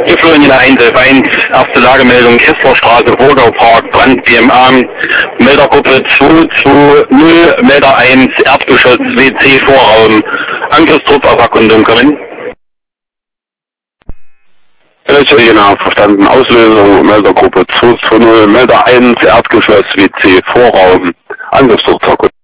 Hier Florian 111, erste Lagemeldung, Kesslerstraße, Burgerpark, Brand BMA, Meldergruppe 220, Melder 1, Erdgeschoss, WC Vorraum, Angriffstrupp auf Erkundung kommen. Genau, verstanden. Auslösung, Meldergruppe 220, Melder 1, Erdgeschoss, WC Vorraum, Angriffstrupp zur Erkundung.